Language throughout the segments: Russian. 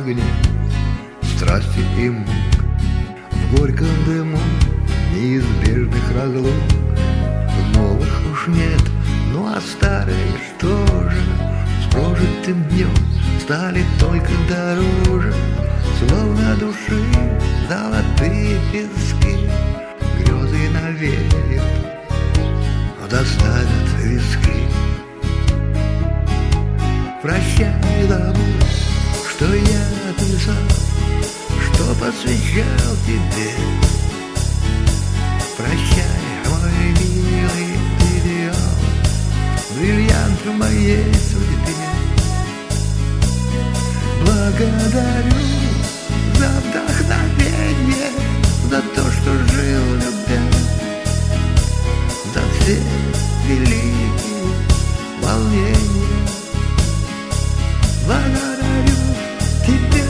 огне страсти и мук, в горьком дыму неизбежных разлук. Новых уж нет, ну а старые что же? С прожитым днем стали только дороже, словно души золотые пески. Грезы навеют, доставят виски. Прощай, забудь, что я писал, что посвящал тебе. Прощай, мой милый идеал, бриллиант в моей судьбе. Благодарю за вдохновение, за то, что жил, любя, за все великие волнения. Благодарю тебя.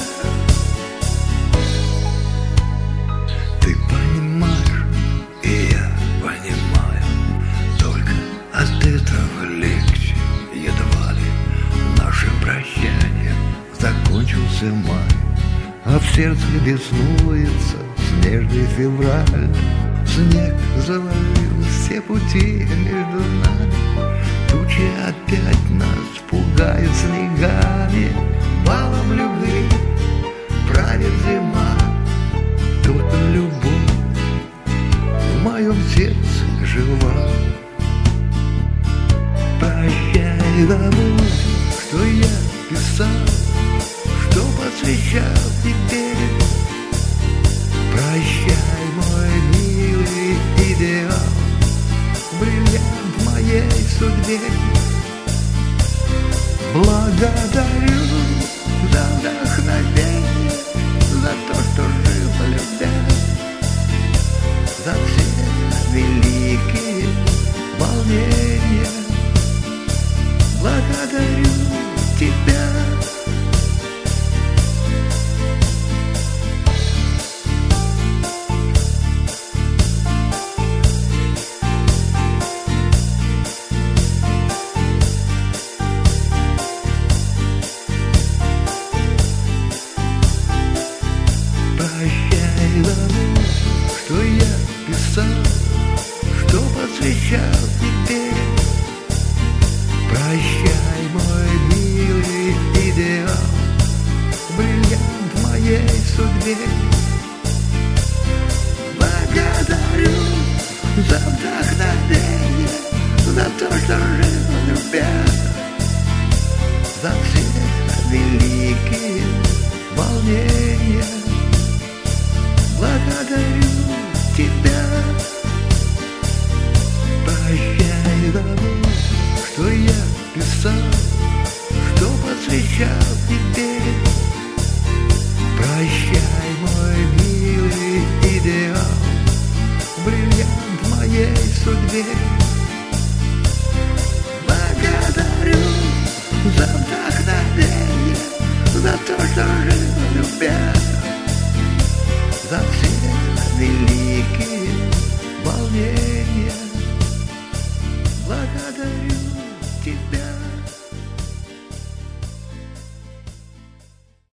Ты понимаешь, и я понимаю, только от этого легче едва ли нашим прощанием закончился май, а в сердце беснуется снежный февраль. Снег завалил все пути между нами, тучи опять нас пугают снегами. Балом любви правит зима, только любовь в моем сердце жива. Прощай, забудь, что я писал, что посвящал тебе. Прощай, мой милый идеал, бриллиант в моей судьбе. Благодарю за вдохновение, за то, что жил, любя, за все великие волнения. Благодарю тебя. Прощай, забудь, что я писал, что посвящал тебе. Прощай, мой милый идеал, бриллиант в моей судьбе. Благодарю за вдохновение, за то, что жил, любя, за все великие волнения. Благодарю тебя. Прощай, забудь, что я писал, что посвящал тебе. Прощай, мой милый идеал, бриллиант в моей судьбе. Благодарю за вдохновение, за то, что жил,